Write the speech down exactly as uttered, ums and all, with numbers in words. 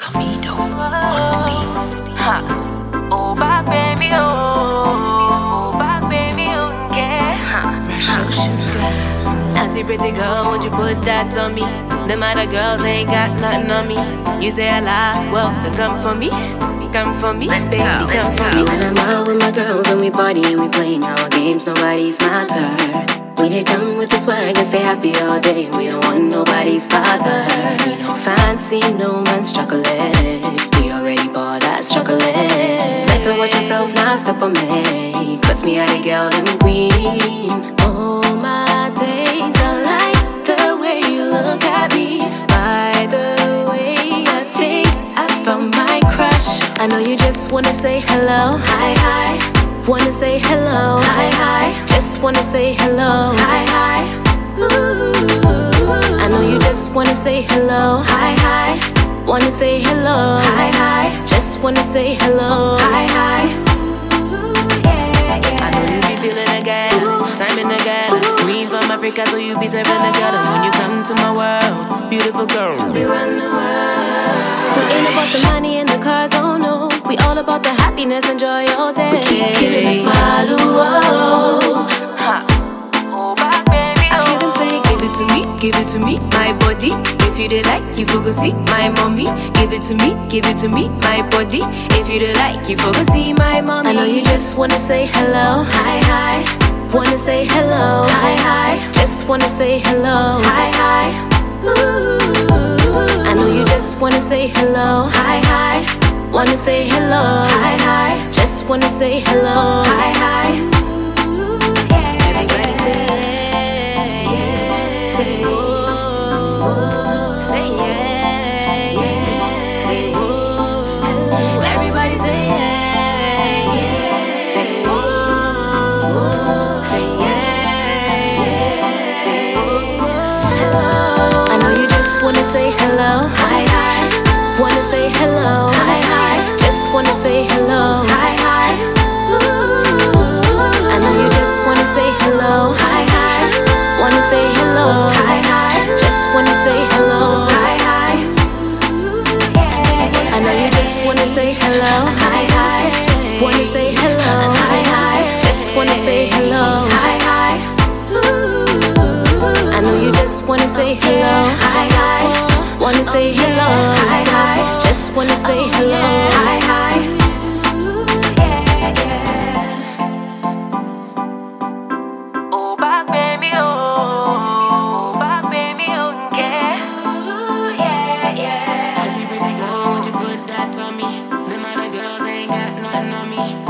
Camido on the beat. Ha. Oh, back baby, oh, oh back baby, okay. Ha. Russia sugar. Auntie pretty girl, won't you put that on me? Them other girls ain't got nothing on me. You say I lie, well, then come for me. Come for me, Let's baby, go, come let's for go. me. When I'm out with my girls and we party and we playing our games, nobody's matter. We did come with the swag and stay happy all day. We don't want nobody's father. We no fancy, no man's chocolate. We already bought that chocolate. Better watch yourself now, step on me. Cause me are the girl and queen. All my days I like the way you look at me. By the way I think I found my crush. I know you just wanna say hello. Hi, hi. Wanna say hello. Hi, hi. Just wanna say hello. Hi, hi. Ooh. I know you just wanna say hello. Hi, hi. Wanna say hello. Hi, hi. Just wanna say hello. Hi, hi. Yeah, yeah. I know you be feeling again, time and again. Queen from Africa, so you be serving the girl. And when you come to my world, beautiful girl, We run the world. We ain't about the money and the cars, oh no. We all about the happiness, enjoy all day. We keep killing the smile, ooh, oh. ha. Oh, back baby, I hear oh. them say, give it to me, give it to me, my body. If you did like, you for go see my mommy. Give it to me, give it to me, my body. If you did like, you for go see my mommy. I know you just wanna say hello. Hi, hi. Wanna say hello. Hi, hi. Just wanna say hello. Hi, hi. Ooh. I know you just wanna say hello. Hi, hi. Wanna say hello. Hi, hi. Just wanna say hello. Hi, hi. Ooh, yeah. Everybody say yeah, yeah. Say whoa, say yeah, yeah. Say whoa, everybody say yeah, yeah. Say whoa, say yeah, yeah. Say whoa. I know you just wanna say hello. Hi, hi. Wanna say hello. Hi, hi. Just wanna say hello. Hi, hi. Ooh. I know you just wanna say hello. Hi, hi. Wanna say hello. Hi, hi. Just wanna say hello. Hi, hi. I know you just wanna say hello. Hi, hi. Wanna say hello. Hi, hi. Just wanna say hello. Hi, hi. Ooh. I know you just wanna say hello. Hi, hi. Wanna say hello. Hi, hi. Just wanna say hello. Hi, hi. Yeah, yeah. Oh, back baby, oh, back baby, okay. Ooh, yeah, yeah. Auntie pretty girl, won't you put that on me? Them other girls ain't got nothing on me.